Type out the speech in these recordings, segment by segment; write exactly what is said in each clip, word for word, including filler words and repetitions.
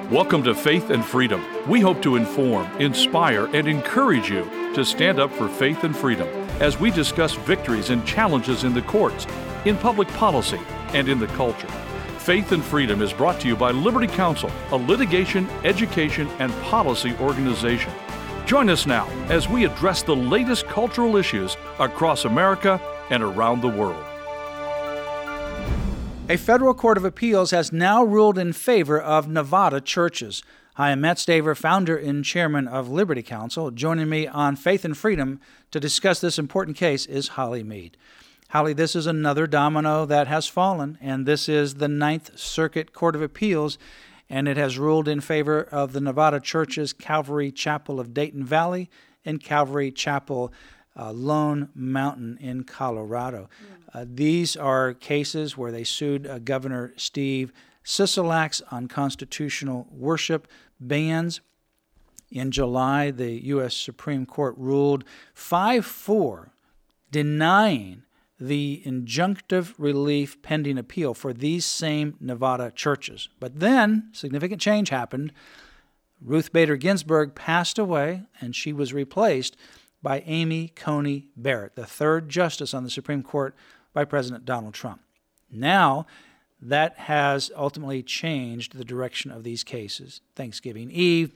Welcome to Faith and Freedom. We hope to inform, inspire, and encourage you to stand up for faith and freedom as we discuss victories and challenges in the courts, in public policy, and in the culture. Faith and Freedom is brought to you by Liberty Counsel, a litigation, education, and policy organization. Join us now as we address the latest cultural issues across America and around the world. A federal court of appeals has now ruled in favor of Nevada churches. Hi, I'm Matt Staver, founder and chairman of Liberty Counsel. Joining me on Faith and Freedom to discuss this important case is Holly Mead. Holly, this is another domino that has fallen, and this is the Ninth Circuit Court of Appeals, and it has ruled in favor of the Nevada churches Calvary Chapel of Dayton Valley and Calvary Chapel uh, Lone Mountain in Colorado. Mm. Uh, these are cases where they sued uh, Governor Steve Sisolak's unconstitutional worship bans. In July, the U S Supreme Court ruled five four, denying the injunctive relief pending appeal for these same Nevada churches. But then, significant change happened. Ruth Bader Ginsburg passed away, and she was replaced by Amy Coney Barrett, the third justice on the Supreme Court by President Donald Trump. Now, that has ultimately changed the direction of these cases. Thanksgiving Eve,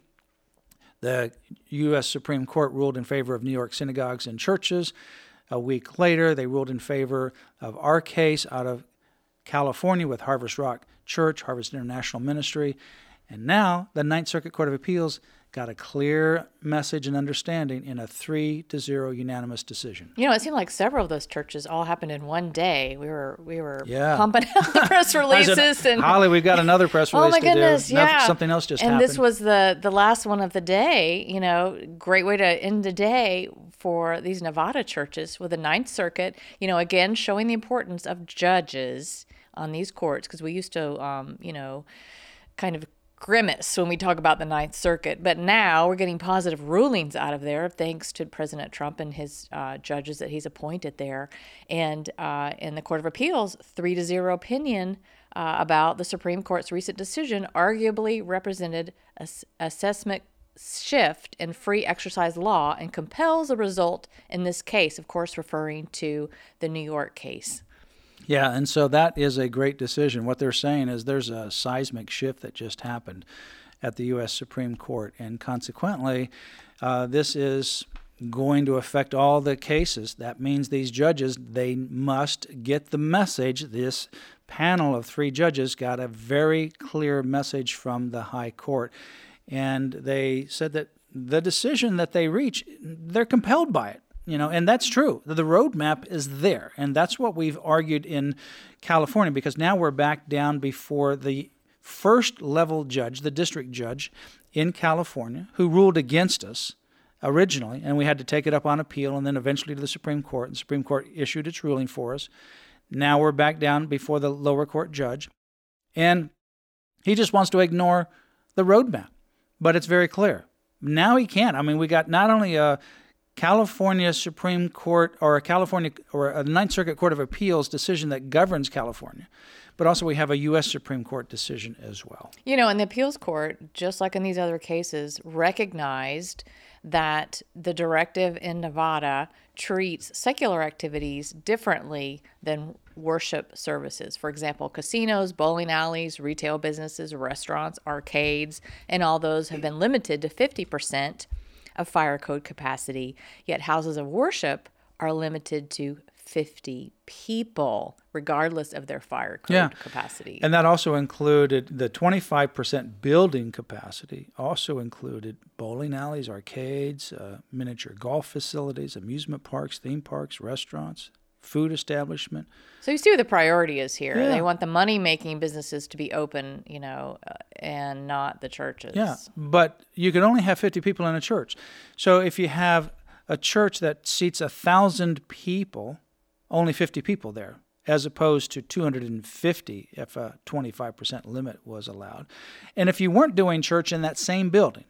the U S Supreme Court ruled in favor of New York synagogues and churches. A week later, they ruled in favor of our case out of California with Harvest Rock Church, Harvest International Ministry. And now, the Ninth Circuit Court of Appeals got a clear message and understanding in a three to zero unanimous decision. You know, it seemed like several of those churches all happened in one day. We were we were yeah. pumping out the press releases. said, and Holly, we've got another press release oh my to goodness, do. Yeah. Nothing, something else just and happened. And this was the, the last one of the day. You know, great way to end the day for these Nevada churches with the Ninth Circuit. You know, again, showing the importance of judges on these courts, because we used to, um, you know, kind of grimace when we talk about the Ninth Circuit, but now we're getting positive rulings out of there thanks to President Trump and his uh, judges that he's appointed there. And uh, in the Court of Appeals, three to zero opinion uh, about the Supreme Court's recent decision arguably represented a, a seismic shift in free exercise law and compels a result in this case, of course, referring to the New York case. Yeah, and so that is a great decision. What they're saying is there's a seismic shift that just happened at the U S Supreme Court, and consequently, uh, this is going to affect all the cases. That means these judges, they must get the message. This panel of three judges got a very clear message from the High Court, and they said that the decision that they reach, they're compelled by it. You know, and that's true. The roadmap is there, and that's what we've argued in California, because now we're back down before the first level judge, the district judge in California, who ruled against us originally, and we had to take it up on appeal and then eventually to the Supreme Court, and the Supreme Court issued its ruling for us. Now we're back down before the lower court judge, and he just wants to ignore the roadmap, but it's very clear. Now he can't. I mean, we got not only a California Supreme Court or a California or a Ninth Circuit Court of Appeals decision that governs California, but also we have a U S Supreme Court decision as well. You know, and the appeals court, just like in these other cases, recognized that the directive in Nevada treats secular activities differently than worship services. For example, casinos, bowling alleys, retail businesses, restaurants, arcades, and all those have been limited to fifty percent of fire code capacity, yet houses of worship are limited to fifty people, regardless of their fire code yeah. capacity. And that also included the twenty-five percent building capacity, also included bowling alleys, arcades, uh, miniature golf facilities, amusement parks, theme parks, restaurants, food establishment. So you see what the priority is here. Yeah. They want the money-making businesses to be open, you know, uh, and not the churches. Yeah, but you can only have fifty people in a church. So if you have a church that seats one thousand people, only fifty people there, as opposed to two hundred fifty if a twenty-five percent limit was allowed. And if you weren't doing church in that same building,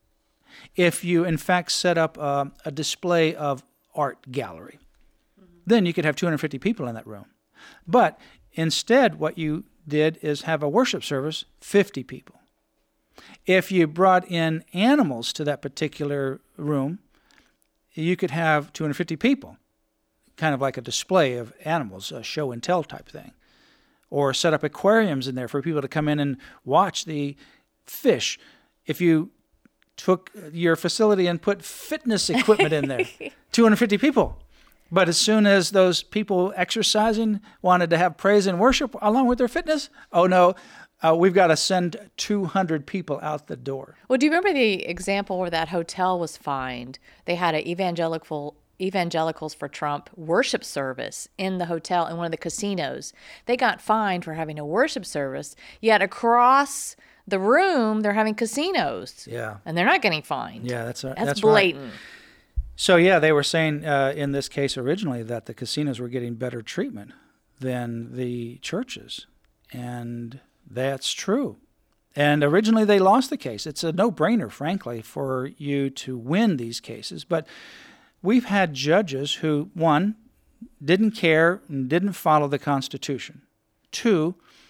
if you in fact set up uh, a display of art gallery, then you could have two hundred fifty people in that room. But instead, what you did is have a worship service, fifty people. If you brought in animals to that particular room, you could have two hundred fifty people, kind of like a display of animals, a show and tell type thing. Or set up aquariums in there for people to come in and watch the fish. If you took your facility and put fitness equipment in there, two hundred fifty people. But as soon as those people exercising wanted to have praise and worship along with their fitness, oh no, uh, we've got to send two hundred people out the door. Well, do you remember the example where that hotel was fined? They had an evangelical Evangelicals for Trump worship service in the hotel in one of the casinos. They got fined for having a worship service, yet across the room they're having casinos. Yeah. And they're not getting fined. Yeah, that's a, that's, that's blatant. Right. So yeah, they were saying uh, in this case originally that the casinos were getting better treatment than the churches. And that's true. And originally they lost the case. It's a no-brainer, frankly, for you to win these cases. But we've had judges who, one, didn't care and didn't follow the Constitution. Two,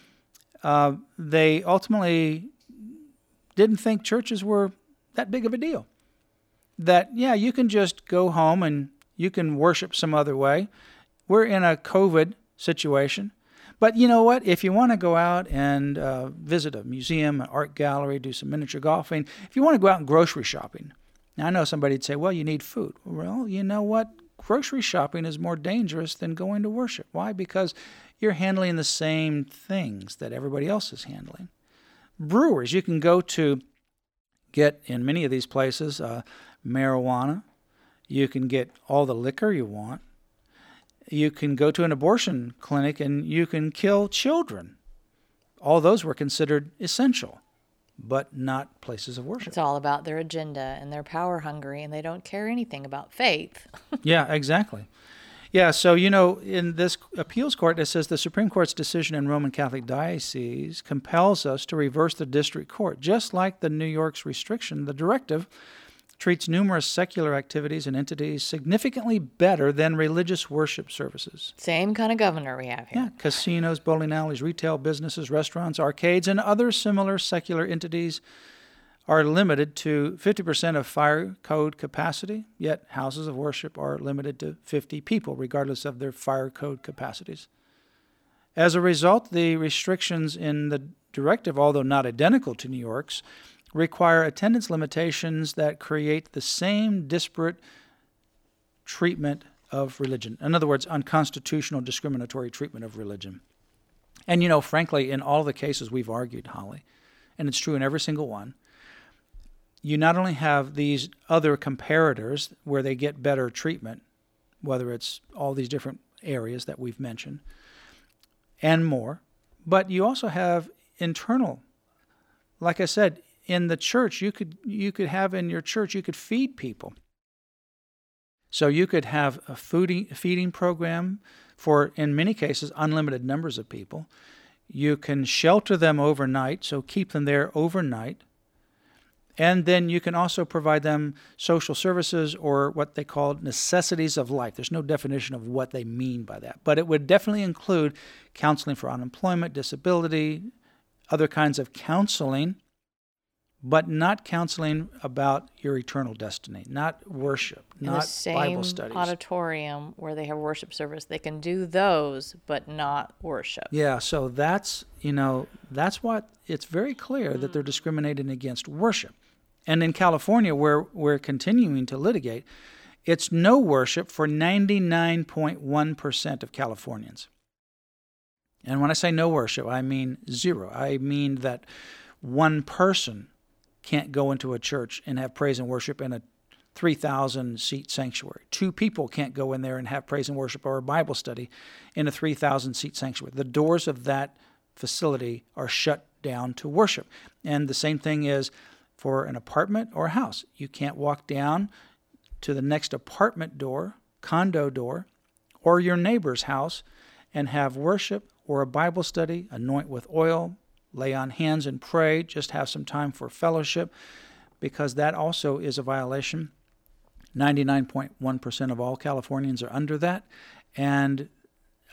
uh, they ultimately didn't think churches were that big of a deal. That, yeah, you can just go home and you can worship some other way. We're in a COVID situation. But you know what? If you want to go out and uh, visit a museum, an art gallery, do some miniature golfing, if you want to go out and grocery shopping, now, I know somebody'd say, well, you need food. Well, you know what? Grocery shopping is more dangerous than going to worship. Why? Because you're handling the same things that everybody else is handling. Brewers, you can go to get, in many of these places, uh, marijuana. You can get all the liquor you want. You can go to an abortion clinic and you can kill children. All those were considered essential, but not places of worship. It's all about their agenda, and they're power hungry, and they don't care anything about faith. Yeah, exactly. Yeah, so, you know, in this appeals court, it says the Supreme Court's decision in Roman Catholic Diocese compels us to reverse the district court. Just like the New York's restriction, the directive treats numerous secular activities and entities significantly better than religious worship services. Same kind of governor we have here. Yeah, casinos, bowling alleys, retail businesses, restaurants, arcades, and other similar secular entities are limited to fifty percent of fire code capacity, yet houses of worship are limited to fifty people, regardless of their fire code capacities. As a result, the restrictions in the directive, although not identical to New York's, require attendance limitations that create the same disparate treatment of religion. In other words, unconstitutional discriminatory treatment of religion. And, you know, frankly, in all the cases we've argued, Holly, and it's true in every single one, you not only have these other comparators where they get better treatment, whether it's all these different areas that we've mentioned, and more, but you also have internal, like I said, in the church, you could you could have in your church, you could feed people. So you could have a fooding, feeding program for, in many cases, unlimited numbers of people. You can shelter them overnight, so keep them there overnight. And then you can also provide them social services or what they call necessities of life. There's no definition of what they mean by that, but it would definitely include counseling for unemployment, disability, other kinds of counseling, but not counseling about your eternal destiny, not worship, In not the same Bible studies. auditorium where they have worship service, they can do those, but not worship. Yeah, so that's, you know, that's what, it's very clear mm. that they're discriminating against worship. And in California, where we're continuing to litigate, it's no worship for ninety-nine point one percent of Californians. And when I say no worship, I mean zero. I mean that one person can't go into a church and have praise and worship in a three thousand seat sanctuary. Two people can't go in there and have praise and worship or a Bible study in a three thousand seat sanctuary. The doors of that facility are shut down to worship. And the same thing is for an apartment or a house. You can't walk down to the next apartment door, condo door, or your neighbor's house and have worship or a Bible study, anoint with oil, lay on hands and pray, just have some time for fellowship, because that also is a violation. ninety-nine point one percent of all Californians are under that. And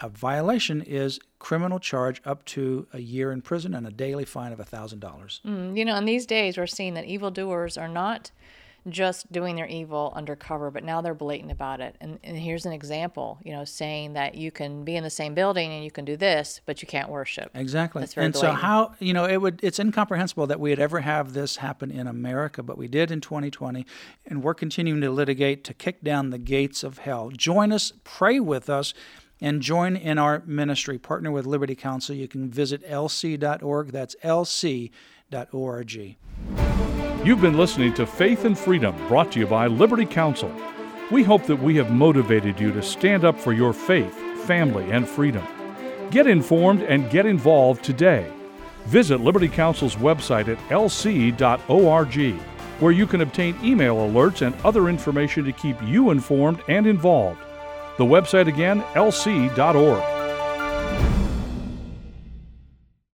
a violation is criminal charge up to a year in prison and a daily fine of one thousand dollars. Mm, you know, in these days, we're seeing that evildoers are not just doing their evil undercover, but now they're blatant about it. And, and here's an example, you know, saying that you can be in the same building and you can do this, but you can't worship. Exactly. That's very and blatant. so how, you know, it would it's incomprehensible that we would ever have this happen in America, but we did in twenty twenty, and we're continuing to litigate to kick down the gates of hell. Join us, pray with us, and join in our ministry. Partner with Liberty Counsel. You can visit L C dot org. That's L C dot org. You've been listening to Faith and Freedom, brought to you by Liberty Counsel. We hope that we have motivated you to stand up for your faith, family, and freedom. Get informed and get involved today. Visit Liberty Counsel's website at L C dot org, where you can obtain email alerts and other information to keep you informed and involved. The website again, L C dot org.